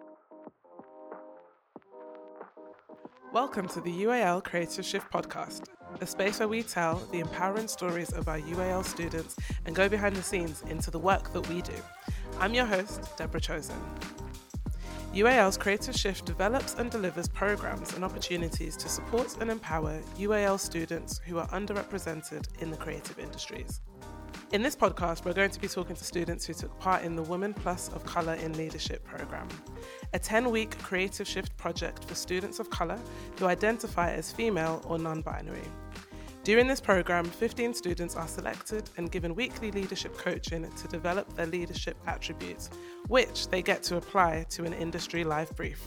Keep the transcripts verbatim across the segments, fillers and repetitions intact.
Welcome to the U A L Creative Shift podcast, a space where we tell the empowering stories of our U A L students and go behind the scenes into the work that we do. I'm your host, Deborah Chosen. U A L's Creative Shift develops and delivers programs and opportunities to support and empower U A L students who are underrepresented in the creative industries. In this podcast, we're going to be talking to students who took part in the Women Plus of Colour in Leadership programme, a ten-week creative shift project for students of colour who identify as female or non-binary. During this programme, fifteen students are selected and given weekly leadership coaching to develop their leadership attributes, which they get to apply to an industry live brief.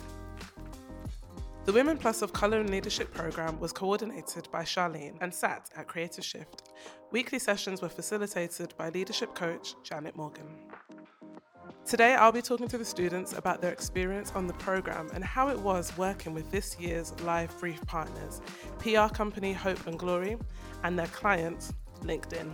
The Women Plus of Colour in Leadership programme was coordinated by Charlene and sat at Creative Shift. Weekly sessions were facilitated by leadership coach Janet Morgan. Today, I'll be talking to the students about their experience on the programme and how it was working with this year's live brief partners, P R company Hope and Glory, and their client, LinkedIn.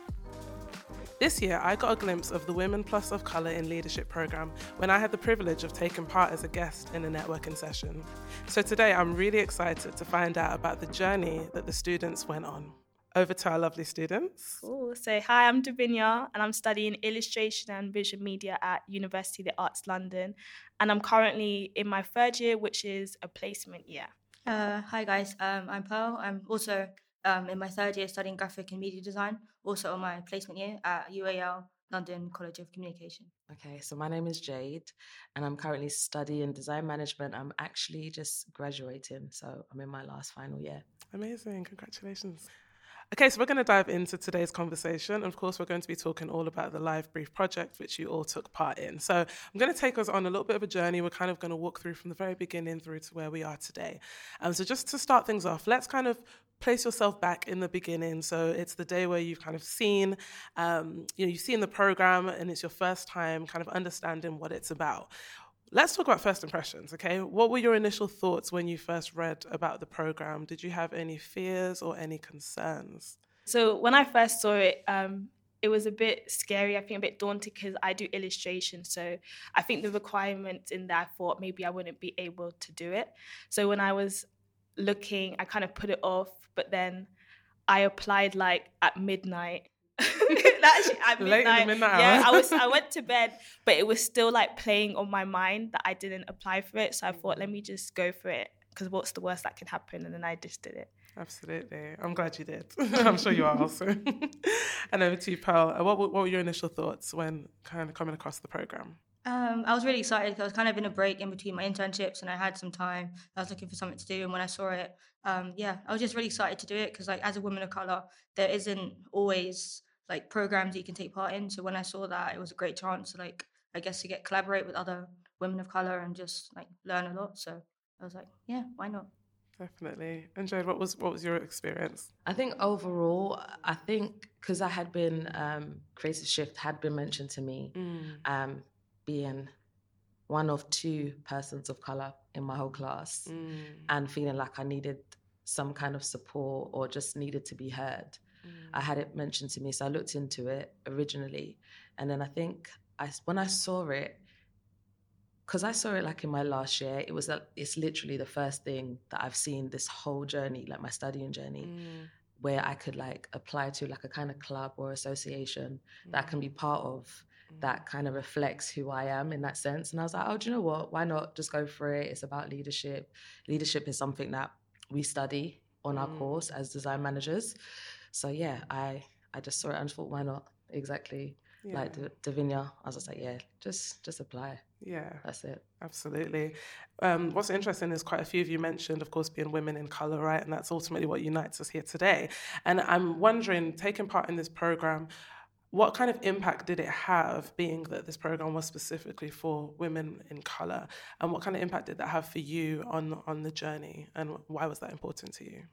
This year, I got a glimpse of the Women Plus of Colour in Leadership programme when I had the privilege of taking part as a guest in a networking session. So today, I'm really excited to find out about the journey that the students went on. Over to our lovely students. Cool. So, hi, I'm Davinia, and I'm studying illustration and visual media at University of the Arts London. And I'm currently in my third year, which is a placement year. Uh, hi, guys. Um, I'm Pearl. I'm also um, in my third year studying graphic and media design, also on my placement year at U A L London College of Communication. Okay, so my name is Jade, and I'm currently studying design management. I'm actually just graduating, so I'm in my last final year. Amazing. Congratulations. Okay, so we're going to dive into today's conversation. Of course, we're going to be talking all about the Live Brief project, which you all took part in. So I'm going to take us on a little bit of a journey. We're kind of going to walk through from the very beginning through to where we are today. Um, so just to start things off, let's kind of place yourself back in the beginning. So it's the day where you've kind of seen, um, you know, you've seen the program and it's your first time kind of understanding what it's about. Let's talk about first impressions, okay? What were your initial thoughts when you first read about the program? Did you have any fears or any concerns? So when I first saw it, um, it was a bit scary, I think a bit daunting because I do illustration. So I think the requirements in that, I thought maybe I wouldn't be able to do it. So when I was looking, I kind of put it off, but then I applied like at midnight. Actually, at midnight, Late in the midnight yeah, hour. I was. I went to bed, but it was still like playing on my mind that I didn't apply for it. So I thought, let me just go for it because what's the worst that can happen? And then I just did it. Absolutely. I'm glad you did. I'm sure you are also. And over to you, Pearl. What, what were your initial thoughts when kind of coming across the program? Um, I was really excited because I was kind of in a break in between my internships and I had some time. I was looking for something to do, and when I saw it, um, yeah, I was just really excited to do it because, like, as a woman of colour, there isn't always like programs that you can take part in. So when I saw that, it was a great chance to, like, I guess, to get collaborate with other women of colour and just like learn a lot. So I was like, yeah, why not? Definitely. And Jade, what was what was your experience? I think overall, I think because I had been, um, Creative Shift had been mentioned to me, Mm. um, being one of two persons of colour in my whole class Mm. and feeling like I needed some kind of support or just needed to be heard. Mm. I had it mentioned to me, so I looked into it originally. And then I think I, when I saw it, because I saw it like in my last year, it was that it's literally the first thing that I've seen this whole journey, like my studying journey, Mm. where I could like apply to like a kind of club or association Mm. that I can be part of that kind of reflects who I am in that sense. And I was like, oh, do you know what? Why not just go for it? It's about leadership. Leadership is something that we study on our Mm. course as design managers. So yeah, I, I just saw it and thought, why not? Exactly. Yeah. Like D- Davinia, I was just like, yeah, just just apply. Yeah. That's it. Absolutely. Um, what's interesting is quite a few of you mentioned, of course, being women in colour, right? And that's ultimately what unites us here today. And I'm wondering, taking part in this programme, what kind of impact did it have, being that this programme was specifically for women in colour? And what kind of impact did that have for you on, on the journey? And why was that important to you?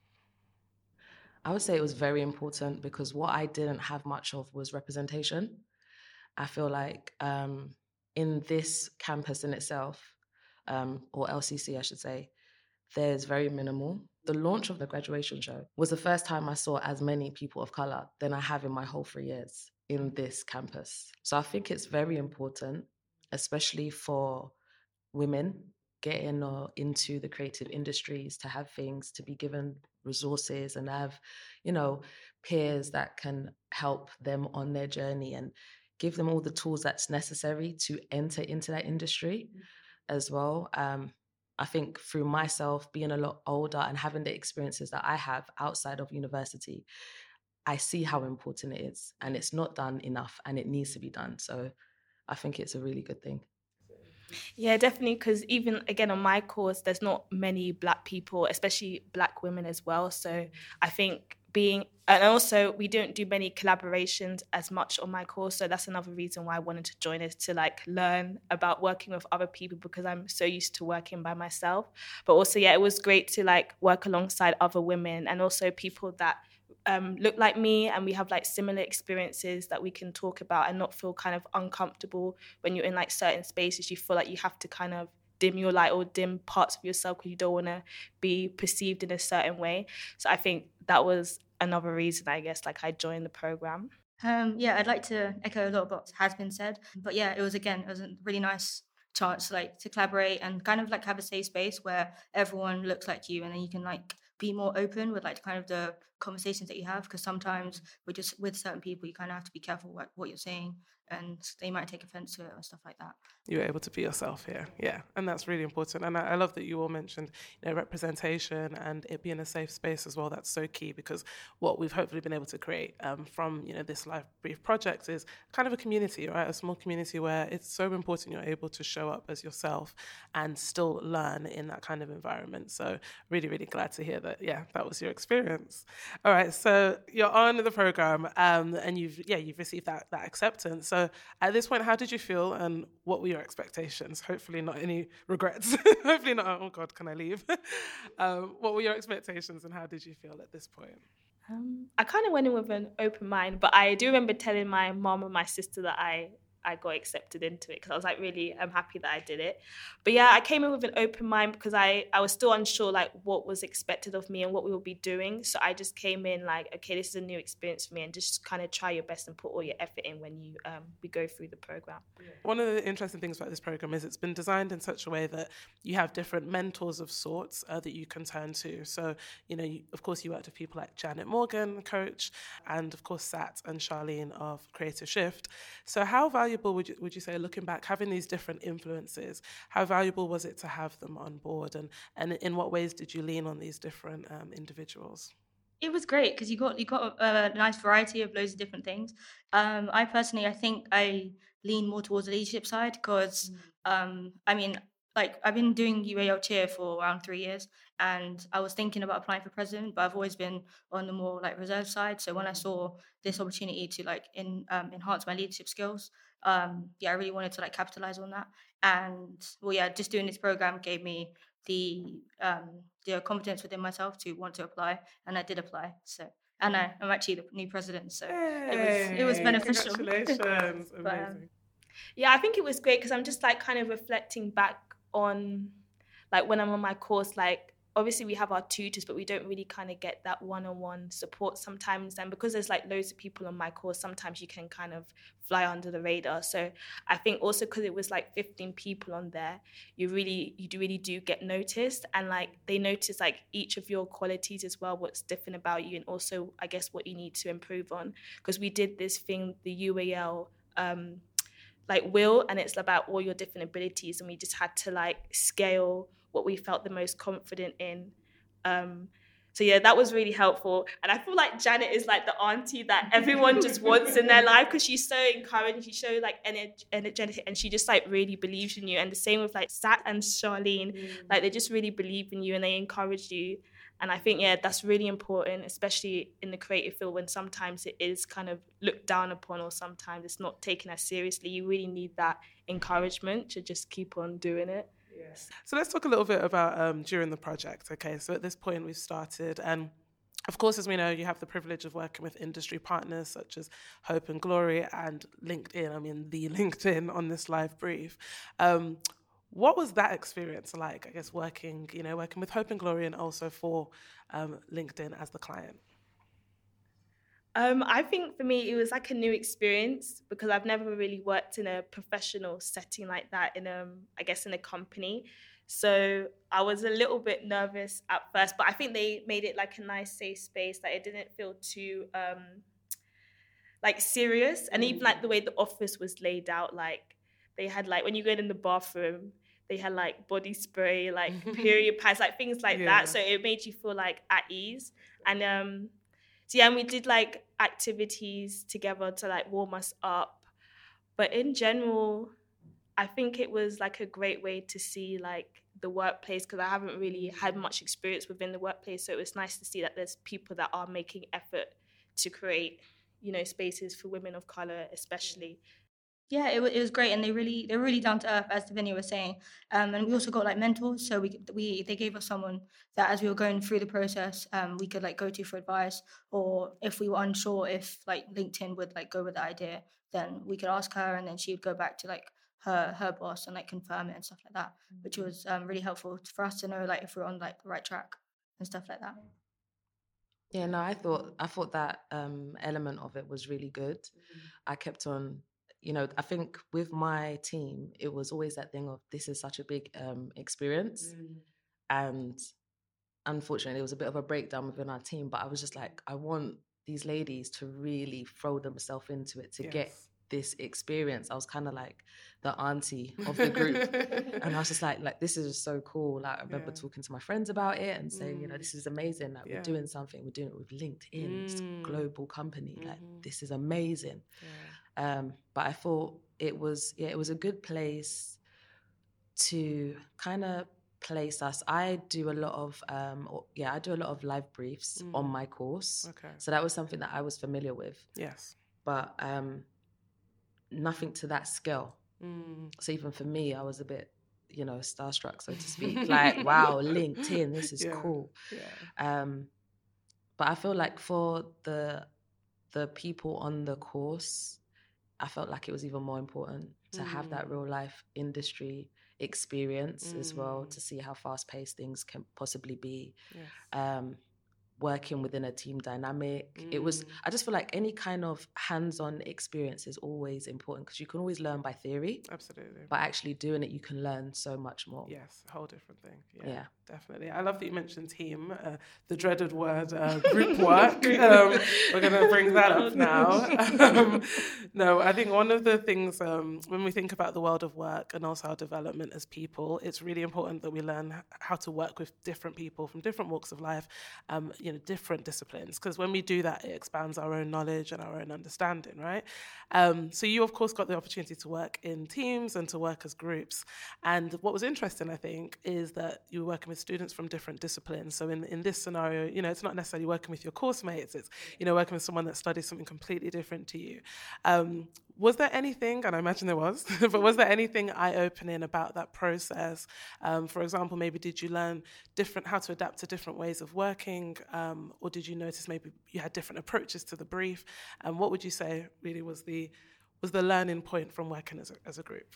I would say it was very important because what I didn't have much of was representation. I feel like um, in this campus in itself, um, or L C C, I should say, there's very minimal. The launch of the graduation show was the first time I saw as many people of colour than I have in my whole three years in this campus. So I think it's very important, especially for women getting or into the creative industries, to have things, to be given resources and have, you know, peers that can help them on their journey and give them all the tools that's necessary to enter into that industry as well. Um, I think through myself being a lot older and having the experiences that I have outside of university, I see how important it is, and it's not done enough and it needs to be done. So I think it's a really good thing. Yeah, definitely, because even, again, on my course, there's not many Black people, especially Black women as well. So I think being, and also we don't do many collaborations as much on my course. So that's another reason why I wanted to join, is to like learn about working with other people, because I'm so used to working by myself. But also, yeah, it was great to like work alongside other women and also people that Um, look like me, and we have like similar experiences that we can talk about and not feel kind of uncomfortable when you're in like certain spaces. You feel like you have to kind of dim your light or dim parts of yourself because you don't want to be perceived in a certain way. So I think that was another reason, I guess, like I joined the program. Um, yeah, I'd like to echo a lot of what has been said, but yeah, it was again, it was a really nice chance like to collaborate and kind of like have a safe space where everyone looks like you, and then you can like be more open with like kind of the conversations that you have, because sometimes with just with certain people you kind of have to be careful what, what you're saying, and they might take offense to it or stuff like that. You were able to be yourself here, yeah, and that's really important. And I, I love that you all mentioned, you know, representation and it being a safe space as well. That's so key, because what we've hopefully been able to create um, from, you know, this Live Brief project is kind of a community, right? A small community where it's so important you're able to show up as yourself and still learn in that kind of environment. So really, really glad to hear that. Yeah, that was your experience. All right, so you're on the program, um, and you've yeah you've received that that acceptance. So at this point, how did you feel, and what were your expectations? Hopefully not any regrets. Hopefully not, oh God, can I leave? um, what were your expectations, and how did you feel at this point? Um, I kind of went in with an open mind, but I do remember telling my mom and my sister that I I got accepted into it, because I was like, really, I'm happy that I did it. But yeah, I came in with an open mind because I, I was still unsure like what was expected of me and what we would be doing. So I just came in like, okay, this is a new experience for me, and just kind of try your best and put all your effort in when you um, we go through the program. One of the interesting things about this program is it's been designed in such a way that you have different mentors of sorts uh, that you can turn to. So, you know, you, of course, you worked with people like Janet Morgan, coach, and of course, Sat and Charlene of Creative Shift. So how valuable would you, would you say, looking back, having these different influences, how valuable was it to have them on board? And, and in what ways did you lean on these different um, individuals? It was great because you got you got a, a nice variety of loads of different things. Um, I personally, I think I lean more towards the leadership side because, mm. um, I mean, like I've been doing U A L Cheer for around three years, and I was thinking about applying for president, but I've always been on the more like reserve side. So when I saw this opportunity to like in um, enhance my leadership skills, um, yeah, I really wanted to like capitalize on that. And well, yeah, just doing this program gave me the um the confidence within myself to want to apply, and I did apply. So and I, I'm actually the new president, so hey, it was it was beneficial. Congratulations. but, Amazing. um, yeah, I think it was great because I'm just like kind of reflecting back on like when I'm on my course, like obviously we have our tutors, but we don't really kind of get that one-on-one support sometimes. And because there's like loads of people on my course, sometimes you can kind of fly under the radar. So I think also because it was like fifteen people on there, you really, you do really do get noticed. And like they notice like each of your qualities as well, what's different about you, and also I guess what you need to improve on. Because we did this thing, the U A L, um, like wheel, and it's about all your different abilities, and we just had to like scale what we felt the most confident in. Um, so yeah, that was really helpful. And I feel like Janet is like the auntie that everyone just wants in their life because she's so encouraging, she's so like ener- energetic, and she just like really believes in you. And the same with like Sat and Charlene, mm. like they just really believe in you and they encourage you. And I think, yeah, that's really important, especially in the creative field when sometimes it is kind of looked down upon or sometimes it's not taken as seriously. You really need that encouragement to just keep on doing it. Yes. So let's talk a little bit about um, during the project. Okay, so at this point we've started, and of course, as we know, you have the privilege of working with industry partners such as Hope and Glory and LinkedIn. I mean, the LinkedIn on this live brief. Um, what was that experience like, I guess, working, you know, working with Hope and Glory and also for um, LinkedIn as the client? Um, I think for me, it was like a new experience because I've never really worked in a professional setting like that in, um, I guess, in a company. So I was a little bit nervous at first, but I think they made it like a nice, safe space. Like it didn't feel too um, like serious. And even like the way the office was laid out, like they had like when you go in the bathroom, they had like body spray, like period pads, like things like Yeah. that. So it made you feel like at ease. And um, so yeah, and we did like activities together to like warm us up. But in general, I think it was like a great way to see like the workplace because I haven't really had much experience within the workplace. So it was nice to see that there's people that are making effort to create, you know, spaces for women of color, especially. Yeah, it, wa- it was great, and they really they were really down to earth, as Davinia was saying. Um, and we also got like mentors, so we we they gave us someone that as we were going through the process, um, we could like go to for advice, or if we were unsure if like LinkedIn would like go with the idea, then we could ask her, and then she would go back to like her her boss and like confirm it and stuff like that, which was um, really helpful for us to know like if we're on like the right track and stuff like that. Yeah, no, I thought I thought that um, element of it was really good. I kept on, you know, I think with my team, it was always that thing of this is such a big um, experience, and unfortunately, there was a bit of a breakdown within our team. But I was just like, I want these ladies to really throw themselves into it to Yes. get this experience. I was kind of like the auntie of the group. And I was just like, like, this is just so cool. Like, I remember Yeah. talking to my friends about it and saying, you know, Mm. this is amazing. Like, Yeah. we're doing something. We're doing it with LinkedIn. It's a Mm. global company. Like, Mhm. this is amazing. Yeah. Um, but I thought it was, yeah, it was a good place to kind of place us. I do a lot of, um, or, yeah, I do a lot of live briefs Mm. on my course. Okay. So that was something that I was familiar with, Yes. but um, nothing to that scale. Mm. So even for me, I was a bit, you know, starstruck, so to speak. Like, wow, LinkedIn, this is Yeah. cool. Yeah. Um, but I feel like for the the people on the course, I felt like it was even more important to have that Mm. real life industry experience as well, Mm. to see how fast paced things can possibly be. Yes. Um, working within a team dynamic. It was, Mm. I just feel like any kind of hands-on experience is always important because you can always learn by theory, Absolutely. but actually doing it, you can learn so much more. Yes, a whole different thing. Yeah, Yeah. definitely. I love that you mentioned team, uh, the dreaded word uh, group work. um, we're going to bring that up now. um, no, I think one of the things um, when we think about the world of work and also our development as people, it's really important that we learn h- how to work with different people from different walks of life, um, you know, different disciplines. Because when we do that, it expands our own knowledge and our own understanding, right? Um, so you, of course, got the opportunity to work in teams and to work as groups. And what was interesting, I think, is that you were working with students from different disciplines. So in, in this scenario, you know, it's not necessarily working with your course mates, it's, you know, working with someone that studies something completely different to you. Um, was there anything, and I imagine there was, but was there anything eye-opening about that process? Um, for example, maybe did you learn different, how to adapt to different ways of working? Um, or did you notice maybe you had different approaches to the brief? And what would you say really was the, was the learning point from working as a, as a group?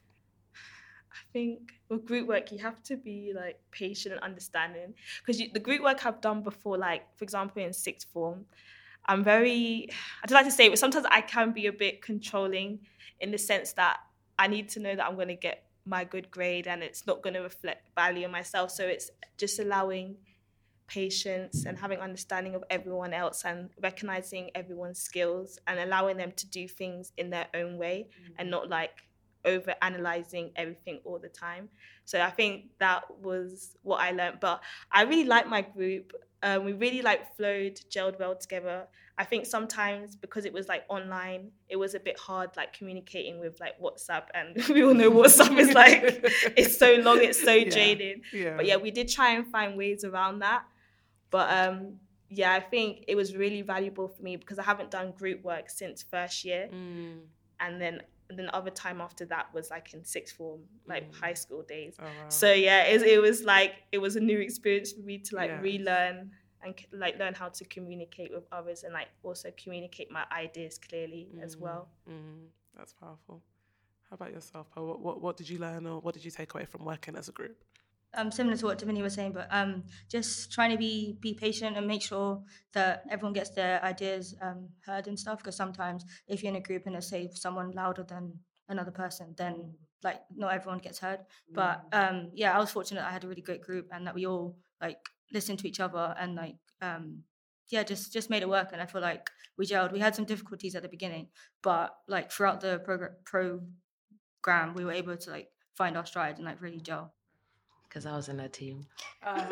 I think with group work, you have to be like patient and understanding because the group work I've done before, like for example in sixth form, I'm very, I don't like to say it, but sometimes I can be a bit controlling in the sense that I need to know that I'm going to get my good grade and it's not going to reflect badly on myself. So it's just allowing patience and having understanding of everyone else and recognizing everyone's skills and allowing them to do things in their own way mm-hmm. and not like over analyzing everything all the time. So I think that was what I learned. But I really like my group. Um, we really like flowed, gelled well together. I think sometimes because it was like online, it was a bit hard like communicating with like WhatsApp, and we all know WhatsApp is like, it's so long, it's so yeah. draining. Yeah. But yeah, we did try and find ways around that. But um, yeah, I think it was really valuable for me because I haven't done group work since first year. Mm. And then and then the other time after that was like in sixth form, like mm. high school days. Oh, wow. So yeah, it, it was like, it was a new experience for me to like yes. relearn and like learn how to communicate with others and like also communicate my ideas clearly mm. as well. Mm. That's powerful. How about yourself, Paul? What, what, what did you learn or what did you take away from working as a group? Um, similar to what Davini was saying, but um, just trying to be be patient and make sure that everyone gets their ideas um, heard and stuff. Because sometimes if you're in a group and there's say someone louder than another person, then like not everyone gets heard. But um, yeah, I was fortunate I had a really great group and that we all like listened to each other and like um, yeah, just just made it work. And I feel like we gelled. We had some difficulties at the beginning, but like throughout the progr- program, we were able to like find our stride and like really gel. Because I was in her team. Uh,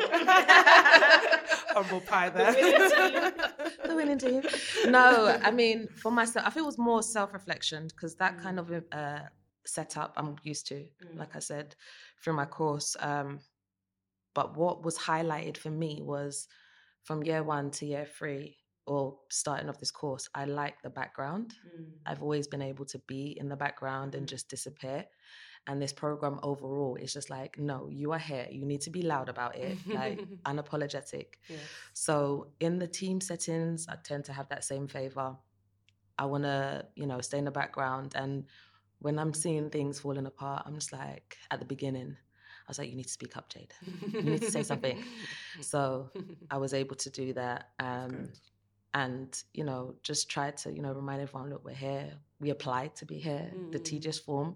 humble pie there. The winning team. No, I mean, for myself, I think it was more self-reflection because that mm. kind of uh, setup I'm used to, mm. like I said, through my course. Um, but what was highlighted for me was from year one to year three, or starting off this course, I like the background. Mm. I've always been able to be in the background mm. and just disappear. And this program overall is just like, no, you are here. You need to be loud about it, like unapologetic. Yes. So in the team settings, I tend to have that same favor. I want to, you know, stay in the background. And when I'm seeing things falling apart, I'm just like, at the beginning, I was like, you need to speak up, Jade. You need to say something. So I was able to do that. Um, and, you know, just try to, you know, remind everyone, look, we're here. We applied to be here. Mm. The T just formed.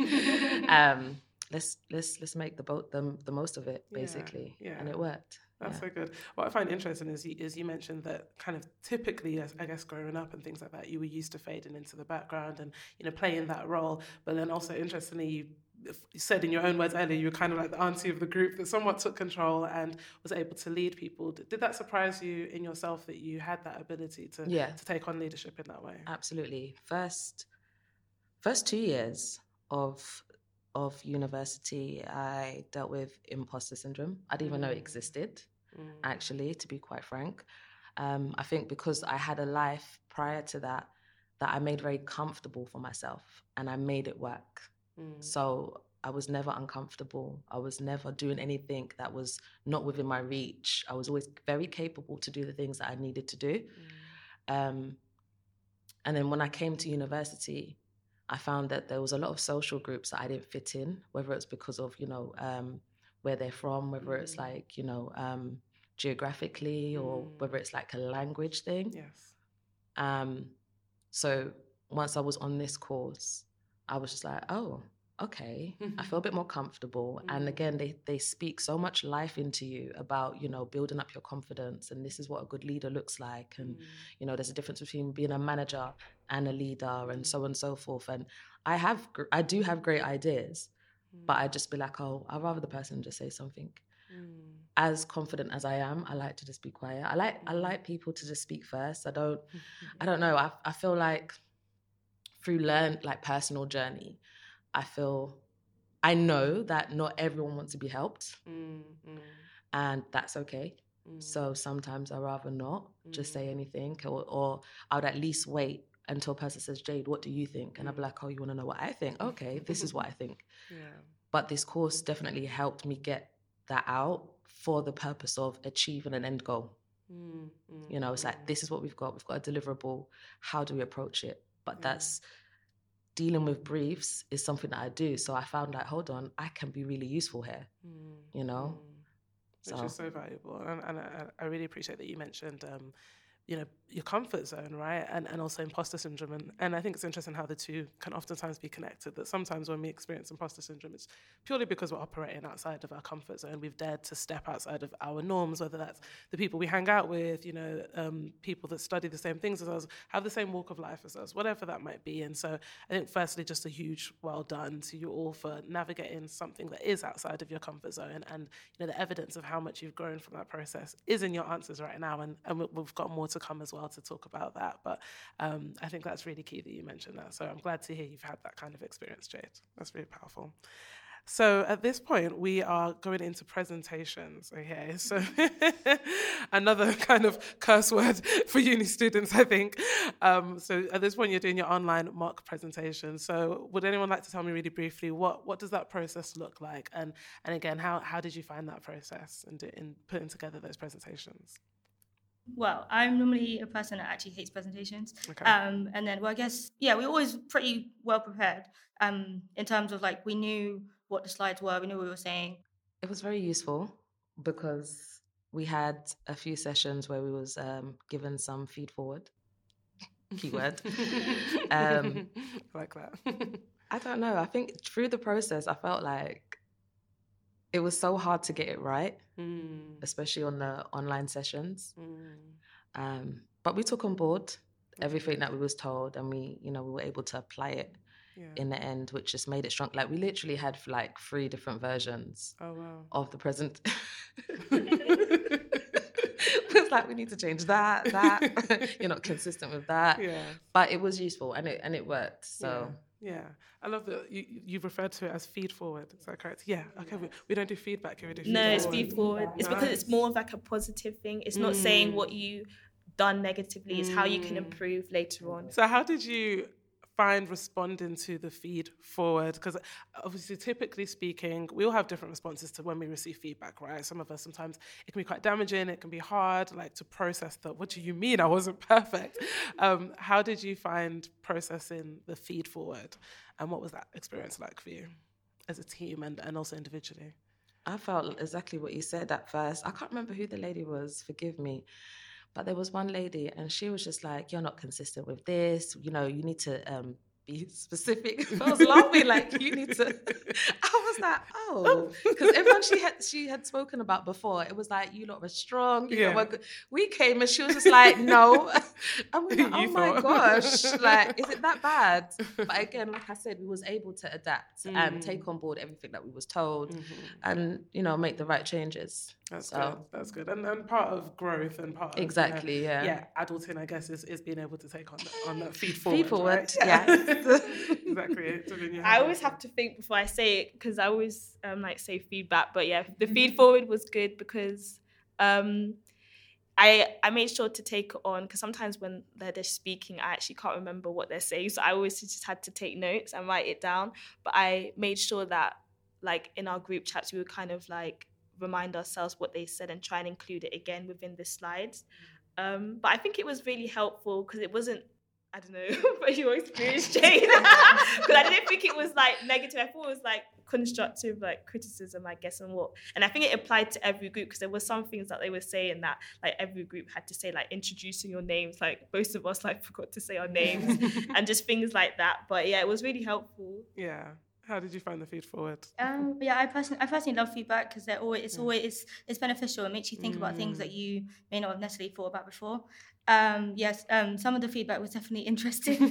um, let's let's let's make the boat the, the most of it, basically. Yeah, yeah. And it worked. That's yeah. so good. What I find interesting is you, is you mentioned that kind of typically, I guess, growing up and things like that, you were used to fading into the background and, you know, playing that role. But then also, interestingly, you you said in your own words earlier, you were kind of like the auntie of the group that somewhat took control and was able to lead people. Did that surprise you in yourself that you had that ability to yeah. to take on leadership in that way? Absolutely. First, first two years of of university, I dealt with imposter syndrome. I didn't even know it existed, mm. actually, to be quite frank. Um, I think because I had a life prior to that, that I made very comfortable for myself and I made it work. Mm. So I was never uncomfortable. I was never doing anything that was not within my reach. I was always very capable to do the things that I needed to do. Mm. Um, and then when I came to university, I found that there was a lot of social groups that I didn't fit in, whether it's because of, you know, um, where they're from, whether mm. it's like, you know, um, geographically mm. or whether it's like a language thing. Yes. Um, so once I was on this course, I was just like, oh, okay, I feel a bit more comfortable. Mm. And again, they they speak so much life into you about, you know, building up your confidence. And this is what a good leader looks like. And, mm. you know, there's a difference between being a manager and a leader and so on and so forth. And I have, I do have great ideas, mm. but I just be like, oh, I'd rather the person just say something. Mm. As confident as I am, I like to just be quiet. I like, mm. I like people to just speak first. I don't, I don't know. I, I feel like through learn, like personal journey, I feel, I know that not everyone wants to be helped, mm, mm. and that's okay. Mm. So sometimes I'd rather not mm. just say anything, or, or I would at least wait until a person says, Jade, what do you think? And mm. I'd be like, oh, you want to know what I think? Okay, this is what I think. Yeah. But this course definitely helped me get that out for the purpose of achieving an end goal. Mm, mm, you know, it's mm. like, this is what we've got. We've got a deliverable. How do we approach it? But mm. that's, dealing with briefs is something that I do. So I found like, hold on, I can be really useful here, mm. you know? Mm. Which so. is so valuable. And, and I, I really appreciate that you mentioned, um, you know, your comfort zone, right? And and also imposter syndrome. And, and I think it's interesting how the two can oftentimes be connected, that sometimes when we experience imposter syndrome, it's purely because we're operating outside of our comfort zone. We've dared to step outside of our norms, whether that's the people we hang out with, you know, um, people that study the same things as us, have the same walk of life as us, whatever that might be. And so I think firstly, just a huge well done to you all for navigating something that is outside of your comfort zone. And, you know, the evidence of how much you've grown from that process is in your answers right now. And, and we've got more to come as well to talk about that. But um, I think that's really key that you mentioned that. So I'm glad to hear you've had that kind of experience, Jade. That's really powerful. So at this point, we are going into presentations, okay? So another kind of curse word for uni students, I think. Um, so at this point, you're doing your online mock presentation. So would anyone like to tell me really briefly, what, what does that process look like? And and again, how, how did you find that process in, in putting together those presentations? Well, I'm normally a person that actually hates presentations. Okay. Um, and then, well, I guess, yeah, we were always pretty well prepared um, in terms of like, we knew what the slides were, we knew what we were saying. It was very useful because we had a few sessions where we was um, given some feed forward, keyword. um, like that. I don't know. I think through the process, I felt like it was so hard to get it right, mm. especially on the online sessions. Mm. Um, but we took on board everything that we was told, and we, you know, we were able to apply it yeah. in the end, which just made it strong. Like we literally had like three different versions oh, wow. of the present. It was like, we need to change that, that. You're not consistent with that. Yeah. But it was useful and it and it worked. So yeah. yeah. I love that you, you've referred to it as feed forward. Is that correct? Yeah. Okay. We, we don't do feedback here. We do feed no, forward. it's feed forward. It's nice. Because it's more of like a positive thing. It's not mm. saying what you done negatively. It's mm. how you can improve later on. So how did you find responding to the feed forward? Because obviously, typically speaking, we all have different responses to when we receive feedback, right? Some of us, sometimes it can be quite damaging. It can be hard, like to process the, what do you mean I wasn't perfect? Um, how did you find processing the feed forward? And what was that experience like for you as a team and, and also individually? I felt exactly what you said at first. I can't remember who the lady was, forgive me. But there was one lady and she was just like, you're not consistent with this. You know, you need to um, be specific. I was laughing like, you need to. I was like, oh. Because everyone she had she had spoken about before, it was like, you lot were strong. You yeah. know, we came and she was just like, no. And we were like, oh my gosh. Like, is it that bad? But again, like I said, we was able to adapt mm. and take on board everything that we was told mm-hmm. and, you know, make the right changes. That's so. good. That's good. And and part of growth and part of exactly, you know, yeah, yeah, adulting, I guess, is, is being able to take on the, on that feed forward. Feed forward, right? yeah. Exactly. I always have to think before I say it because I always um like say feedback, but yeah, the feed forward was good because um I I made sure to take it on because sometimes when they're just speaking, I actually can't remember what they're saying, so I always just had to take notes and write it down. But I made sure that like in our group chats, we would kind of like remind ourselves what they said and try and include it again within the slides. Um, but I think it was really helpful because it wasn't, I don't know, but your experience, Jane. Because I didn't think it was like negative. I thought it was like constructive, like criticism, I guess, and what. And I think it applied to every group because there were some things that they were saying that like every group had to say, like introducing your names. Like most of us like forgot to say our names and just things like that. But yeah, it was really helpful. Yeah. How did you find the feed forward? Um, yeah, I personally, I personally love feedback because they're always, it's yeah. always, it's, it's beneficial. It makes you think mm. about things that you may not have necessarily thought about before. Um, yes, um, some of the feedback was definitely interesting,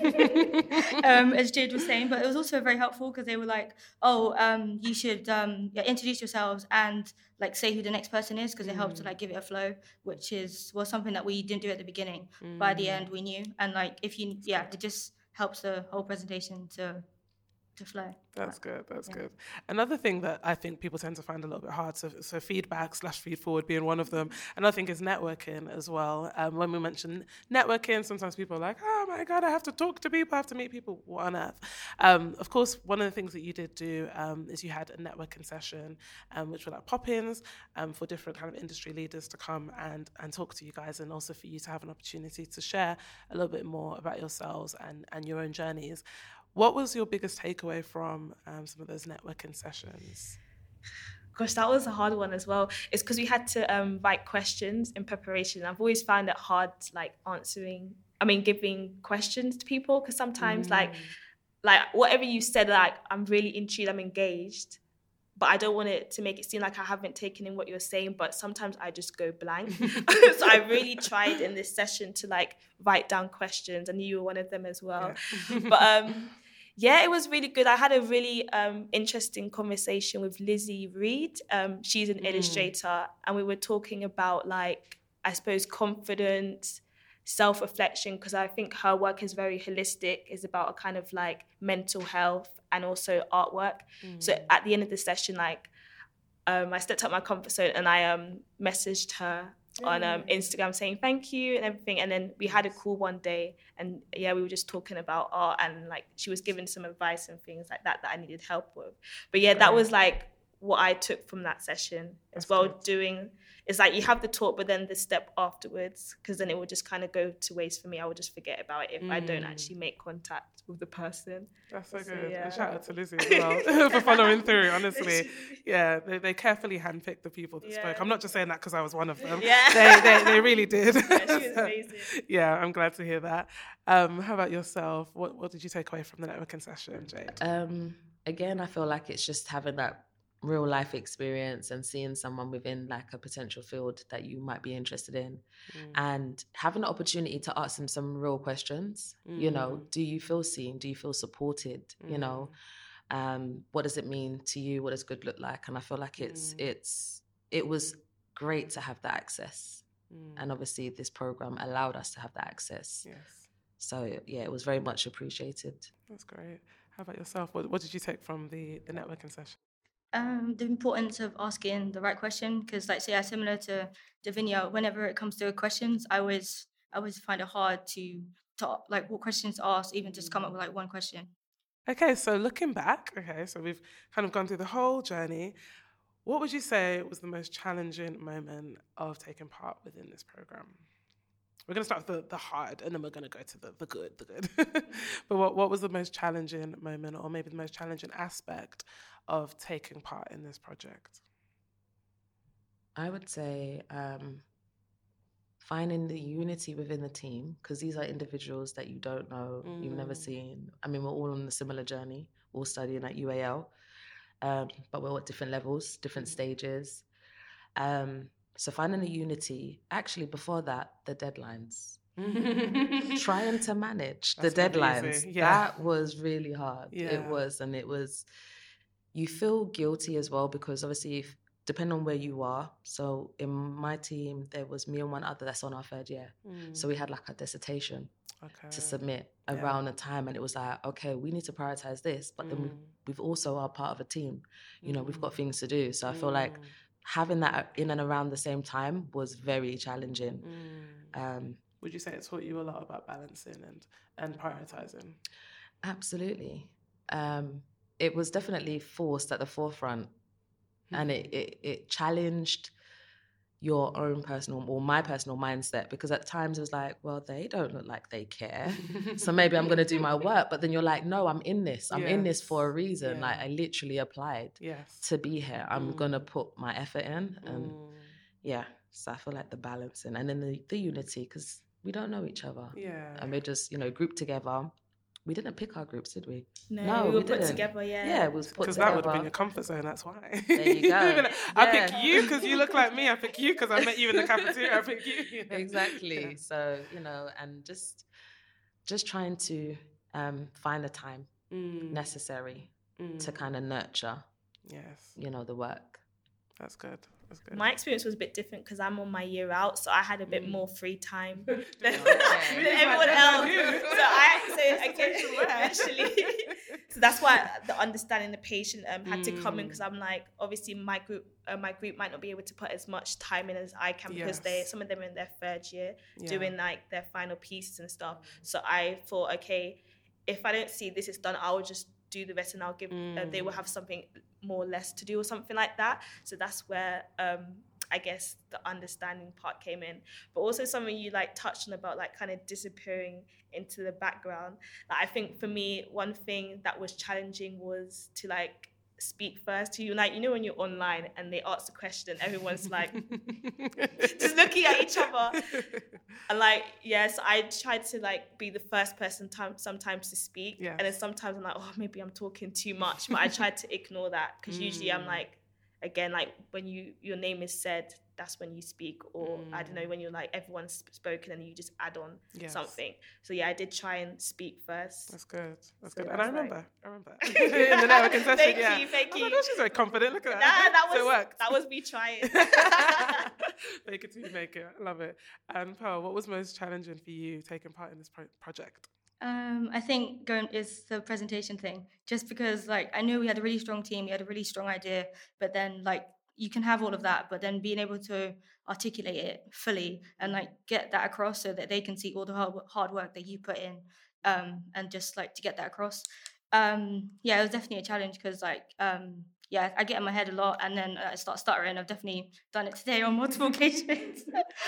um, as Jade was saying, but it was also very helpful because they were like, oh, um, you should um, yeah, introduce yourselves and like say who the next person is because it mm. helps to like give it a flow, which is was something that we didn't do at the beginning. Mm. By the end, we knew, and like if you, yeah, it just helps the whole presentation to. to flow. That's good, that's yeah. good. Another thing that I think people tend to find a little bit hard, so, so feedback slash feed forward being one of them. Another thing is networking as well. Um, when we mention networking, sometimes people are like, oh my God, I have to talk to people, I have to meet people. What on earth? Um, of course, one of the things that you did do um, is you had a networking session, um, which were like pop-ins um, for different kind of industry leaders to come and, and talk to you guys, and also for you to have an opportunity to share a little bit more about yourselves and, and your own journeys. What was your biggest takeaway from um, some of those networking sessions? Gosh, that was a hard one as well. It's because we had to um, write questions in preparation. I've always found it hard, like answering, I mean, giving questions to people because sometimes, mm. like, like whatever you said, like I'm really intrigued, I'm engaged, but I don't want it to make it seem like I haven't taken in what you're saying. But sometimes I just go blank. So I really tried in this session to like write down questions, and you were one of them as well. Yeah. But um. Yeah, it was really good. I had a really um, interesting conversation with Lizzie Reed. Um, she's an mm. illustrator, and we were talking about, like, I suppose, confidence, self-reflection, because I think her work is very holistic. It's about a kind of, like, mental health and also artwork. Mm. So at the end of the session, like, um, I stepped out my comfort zone and I um, messaged her on um, Instagram saying thank you and everything, and then we had a call one day, and yeah, we were just talking about art, and like she was giving some advice and things like that that I needed help with. But yeah, that was like what I took from that session as That's well. good. Doing, it's like you have the talk, but then the step afterwards, because then it would just kind of go to waste for me. I would just forget about it if mm. I don't actually make contact with the person. That's so, so good. Yeah. And shout out to Lizzie as well for following through, honestly. Yeah, they, they carefully handpicked the people that yeah. spoke. I'm not just saying that because I was one of them. Yeah. They, they, they really did. Yeah, she was amazing. Yeah, I'm glad to hear that. Um, how about yourself? What, what did you take away from the networking session, Jade? Um, again, I feel like it's just having that real life experience and seeing someone within like a potential field that you might be interested in mm. and having the opportunity to ask them some real questions. Mm. You know, do you feel seen? Do you feel supported? Mm. You know, um, what does it mean to you? What does good look like? And I feel like it's, mm. it's, it was great to have that access. Mm. And obviously this program allowed us to have that access. Yes. So yeah, it was very much appreciated. That's great. How about yourself? What, what did you take from the, the networking session? Um, the importance of asking the right question, because like say yeah, similar to Davinia, whenever it comes to questions, I always I always find it hard to to like what questions to ask, even just come up with like one question. Okay, so looking back, okay, so we've kind of gone through the whole journey. What would you say was the most challenging moment of taking part within this program? We're going to start with the, the hard, and then we're going to go to the, the good, the good. But what, what was the most challenging moment, or maybe the most challenging aspect of taking part in this project? I would say um, finding the unity within the team, because these are individuals that you don't know, mm. you've never seen. I mean, we're all on a similar journey, all studying at U A L, um, but we're at different levels, different stages. Um, So finding the unity, actually before that, the deadlines. Trying to manage That's the deadlines. Yeah. That was really hard. Yeah. It was, and it was, you feel guilty as well because obviously, if, depending on where you are. So in my team, there was me and one other that's on our third year. Mm. So we had like a dissertation okay. to submit yeah. around the time. And it was like, okay, we need to prioritize this, but mm. then we've, we've also are part of a team. You know, mm. we've got things to do. So I feel mm. like having that in and around the same time was very challenging. Mm. Um, Would you say it taught you a lot about balancing and, and prioritizing? Absolutely. Um, it was definitely forced at the forefront mm-hmm. and it, it, it challenged your own personal or my personal mindset, because at times it was like, well, they don't look like they care. So maybe I'm going to do my work. But then you're like, no, I'm in this. I'm yes. in this for a reason. Yeah. Like I literally applied yes. to be here. I'm mm. going to put my effort in. And mm. yeah, so I feel like the balancing and then the, the unity, because we don't know each other. Yeah. And we're just, you know, grouped together. We didn't pick our groups, did we? No, no we were we put didn't. together, yeah. Yeah, it was put Because together. that would have been your comfort zone, that's why. There you go. I yeah. pick you because you look like me. I pick you because I met you in the cafeteria. I pick you. you know? Exactly. Yeah. So, you know, and just just trying to um, find the time mm. necessary mm. to kind of nurture, yes, you know, the work. That's good. That's good. My experience was a bit different because I'm on my year out, so I had a bit mm. more free time than, okay. than everyone else. So I, so I actually, so that's why the understanding the patient um, had mm. to come in, because I'm like, obviously my group, uh, my group might not be able to put as much time in as I can because yes. they, some of them are in their third year yeah. doing like their final pieces and stuff. So I thought, okay, if I don't see this is done, I'll just do the rest and I'll give mm. uh, they will have something more or less to do or something like that. So that's where um I guess the understanding part came in, but also something you like touched on about like kind of disappearing into the background. Like, I think for me one thing that was challenging was to like speak first to you, like, you know, when you're online and they ask the question, everyone's like just looking at each other and like, yes, I tried to like be the first person time sometimes to speak yes. and then sometimes I'm like, oh, maybe I'm talking too much, but I tried to ignore that because mm. usually I'm like, again, like when you your name is said, that's when you speak, or mm. I don't know, when you're like everyone's spoken and you just add on yes. something. So yeah, I did try and speak first. That's good. That's so good. that's And I remember, like... I remember in the networking session. Thank yeah. you, thank you. Oh my gosh, she's very confident. Look at nah, that. that was so it worked. that was me trying. Make it till you make it. I love it. And Pearl, what was most challenging for you taking part in this pro- project? Um, I think going is the presentation thing. Just because like I knew we had a really strong team, we had a really strong idea, but then like you can have all of that, but then being able to articulate it fully and like get that across so that they can see all the hard, hard work that you put in, um, and just like to get that across. Um, yeah, it was definitely a challenge because like um, yeah, I get in my head a lot, and then I start stuttering. I've definitely done it today on multiple occasions.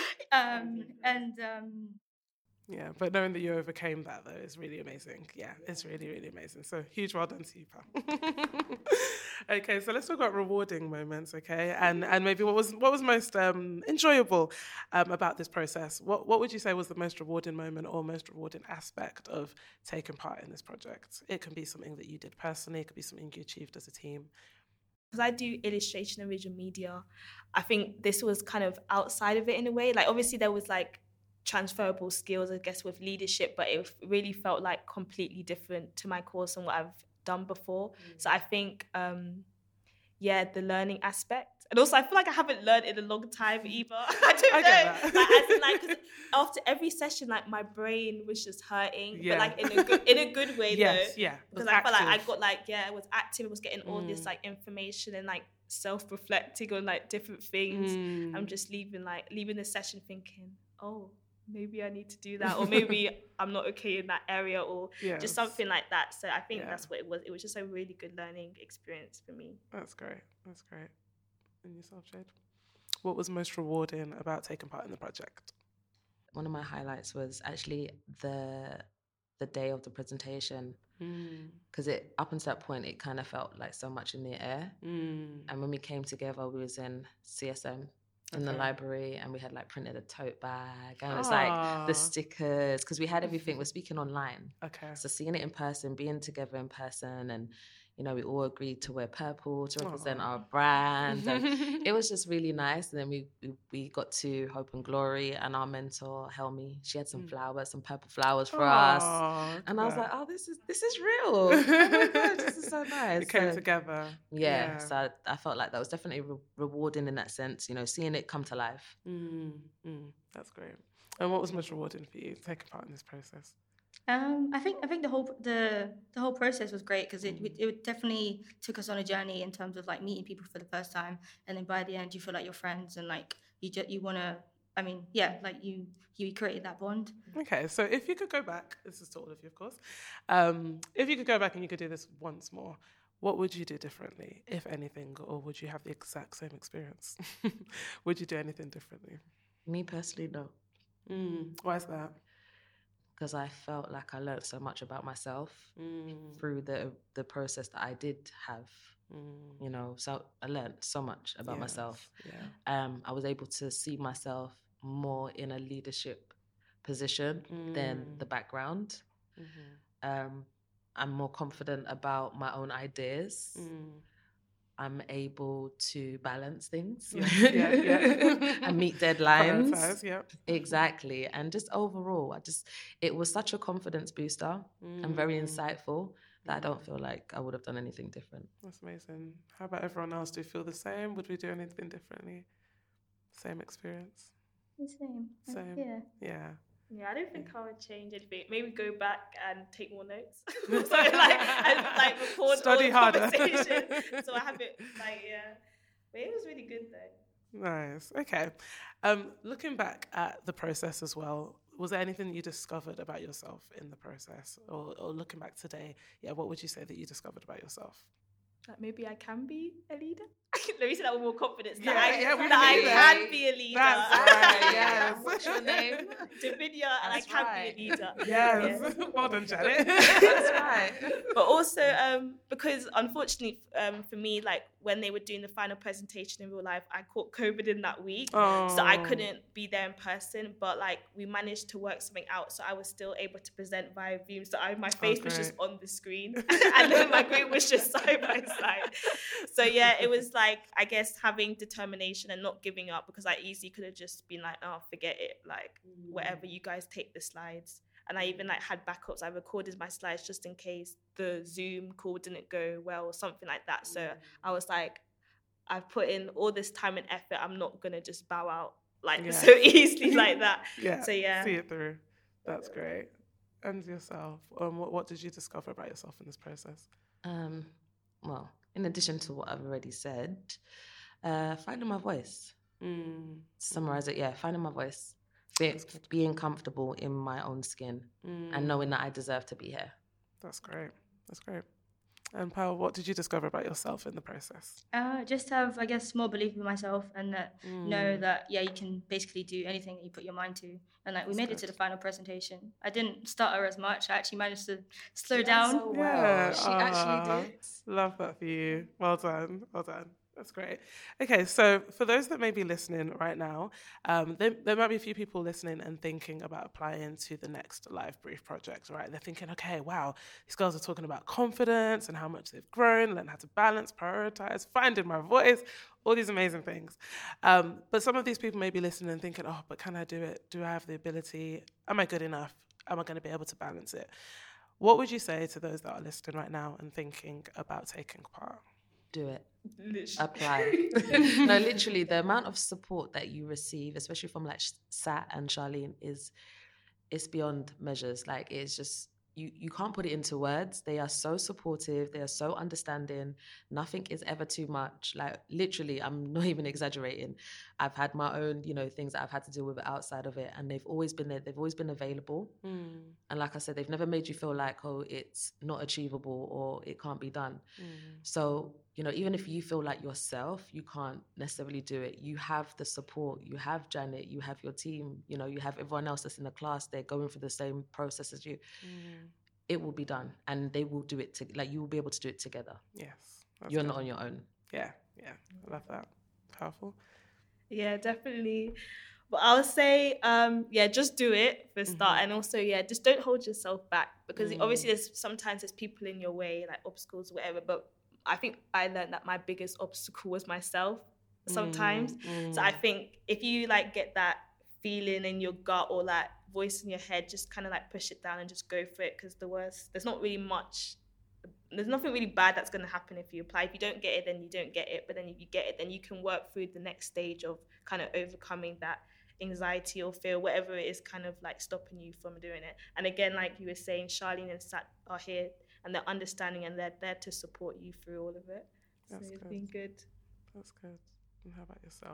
um, and um, Yeah, but knowing that you overcame that, though, is really amazing. Yeah, it's really, really amazing. So huge well done to you, pal. Okay, so let's talk about rewarding moments, okay? And and maybe what was what was most um, enjoyable um, about this process? What what would you say was the most rewarding moment or most rewarding aspect of taking part in this project? It can be something that you did personally. It could be something you achieved as a team. Because I do illustration and visual media, I think this was kind of outside of it in a way. Like, obviously there was like transferable skills, I guess, with leadership, but it really felt like completely different to my course and what I've done before. Mm. So I think, um, yeah, the learning aspect. And also, I feel like I haven't learned in a long time either. I don't I know. Get that. Like, as in, like, 'cause after every session, like, my brain was just hurting, Yeah. but like in a good, in a good way, yes, though. yeah. Because I felt like I got like, yeah, I was active. I was getting all mm. this like information and like self-reflecting on like different things. Mm. I'm just leaving like leaving the session thinking, oh, maybe I need to do that, or maybe I'm not okay in that area, or yes. just something like that. So I think yeah. that's what it was. It was just a really good learning experience for me. That's great. That's great. And yourself, Jade? What was most rewarding about taking part in the project? One of my highlights was actually the the day of the presentation, because mm. it up until that point it kind of felt like so much in the air. Mm. And when we came together, we was in C S M. In okay. the library, and we had like printed a tote bag, and it was Aww. like the stickers, because we had everything. We're speaking online, okay. So seeing it in person, being together in person, and you know, we all agreed to wear purple to represent Aww. our brand, and it was just really nice. And then we, we we got to Hope and Glory, and our mentor Helmi, she had some mm. flowers, some purple flowers for Aww, us, and I was like, oh, this is this is real. Oh my God, this is so nice. It came so, together. Yeah, yeah. So I, I felt like that was definitely re- rewarding in that sense. You know, seeing it come to life. Mm, mm, that's great. And what was most rewarding for you taking part in this process? Um, I think I think the whole the the whole process was great, because it it definitely took us on a journey in terms of like meeting people for the first time, and then by the end you feel like you're friends, and like you just you want to. I mean, yeah, like you you created that bond. Okay, so if you could go back, this is to all of you, of course. Um, if you could go back and you could do this once more, what would you do differently, if anything, or would you have the exact same experience? Would you do anything differently? Me personally, no. Mm, why is that? Because I felt like I learned so much about myself mm. through the the process that I did have. Mm. You know, so I learned so much about yes. myself. Yeah. Um, I was able to see myself more in a leadership position mm. than the background. Mm-hmm. Um, I'm more confident about my own ideas. Mm. I'm able to balance things yeah, yeah, yeah. and meet deadlines. Prioritize, yep. Exactly. And just overall, I just it was such a confidence booster mm. and very insightful that mm. I don't feel like I would have done anything different. That's amazing. How about everyone else? Do you feel the same? Would we do anything differently? Same experience? The same. Same. Yeah. Yeah. Yeah, I don't think I would change anything. Maybe go back and take more notes. so like, and like record Study all the harder. Conversation. So I have it like, yeah. But it was really good though. Nice. Okay. Um, looking back at the process as well, was there anything you discovered about yourself in the process? Or, or looking back today, yeah, what would you say that you discovered about yourself? Like maybe I can be a leader. Let me say that with more confidence. Yeah, that I, yeah, that I can be a leader. That's right, yes. What's your name? Davinia, and I can right. be a leader. Yes. yes. Well done, Janet. That's right. But also, um, because unfortunately um, for me, like when they were doing the final presentation in real life, I caught COVID in that week. Oh. So I couldn't be there in person. But like we managed to work something out. So I was still able to present via Zoom. So I, my face oh, was just on the screen. And then my grade was just side by side. So yeah, it was like, I guess having determination and not giving up, because I easily could have just been like, oh, forget it, like mm. whatever, you guys take the slides. And I even like had backups. I recorded my slides just in case the Zoom call didn't go well or something like that. So mm. I was like, I've put in all this time and effort. I'm not gonna just bow out like yeah. so easily like that. Yeah. So yeah, see it through. That's great. And yourself, um, what what did you discover about yourself in this process? Um, well. In addition to what I've already said, uh, finding my voice. Mm. Summarize it, yeah, finding my voice. Be, being comfortable in my own skin mm. and knowing that I deserve to be here. That's great. That's great. And Pearl, what did you discover about yourself in the process? Uh, just have, I guess, more belief in myself, and that Mm. know that yeah, you can basically do anything that you put your mind to. And like we That's made good. it to the final presentation. I didn't stutter as much. I actually managed to slow She did down. so well. Yeah, She aw. actually did. Love that for you. Well done. Well done. That's great. Okay, so for those that may be listening right now, um, there, there might be a few people listening and thinking about applying to the next Live Brief project, right? They're thinking, okay, wow, these girls are talking about confidence and how much they've grown, learn how to balance, prioritize, finding my voice, all these amazing things. Um, but some of these people may be listening and thinking, oh, but can I do it? Do I have the ability? Am I good enough? Am I going to be able to balance it? What would you say to those that are listening right now and thinking about taking part? Do it. Literally. Apply. No, literally, the amount of support that you receive, especially from like Sat and Charlene, is it's beyond measures. Like it's just you you can't put it into words. They are so supportive. They are so understanding. Nothing is ever too much. Like literally, I'm not even exaggerating. I've had my own, you know, things that I've had to deal with outside of it, and they've always been there. They've always been available. Mm. And like I said, they've never made you feel like, oh, it's not achievable or it can't be done. Mm. So, you know, even if you feel like yourself, you can't necessarily do it. You have the support. You have Janet. You have your team. You know, you have everyone else that's in the class. They're going through the same process as you. Mm. It will be done, and they will do it. To, like you will be able to do it together. Yes. That's You're good. not on your own. Yeah, yeah. I love that. Powerful. Yeah, definitely. But I'll say, um, yeah, just do it for a start, Mhm. and also, yeah, just don't hold yourself back, because Mm. obviously there's sometimes there's people in your way, like obstacles, whatever. But I think I learned that my biggest obstacle was myself sometimes. Mm. So I think if you like get that feeling in your gut or that voice in your head, just kind of like push it down and just go for it, because the worst, there's not really much. There's nothing really bad that's going to happen if you apply. If you don't get it, then you don't get it. But then if you get it, then you can work through the next stage of kind of overcoming that anxiety or fear, whatever it is kind of like stopping you from doing it. And again, like you were saying, Charlene and Sat are here and they're understanding and they're there to support you through all of it. So That's it's good. been good. That's good. And how about yourself?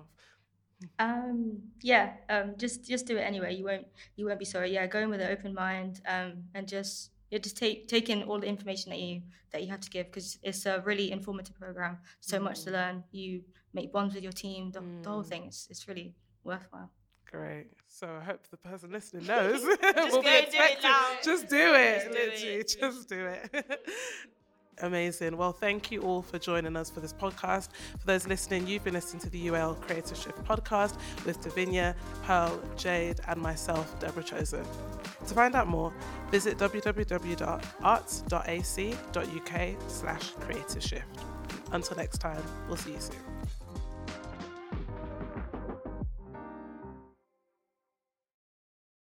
Um, yeah, um, just just do it anyway. You won't you won't be sorry. Yeah, go in with an open mind, um, and just yeah, just take take in all the information that you that you have to give, because it's a really informative program. So much to Mm. learn. You make bonds with your team. The, the whole Mm. thing. It's it's really worthwhile. Great. So I hope the person listening knows. Just We'll be go do it expecting- now. Just do it. Just do literally. it. Just do it. Amazing. Well, thank you all for joining us for this podcast. For those listening, you've been listening to the U L Creative Shift podcast with Davinia, Pearl, Jade, and myself, Deborah Chosen. To find out more, visit w w w dot arts dot a c dot u k slash creative shift. Until next time, we'll see you soon.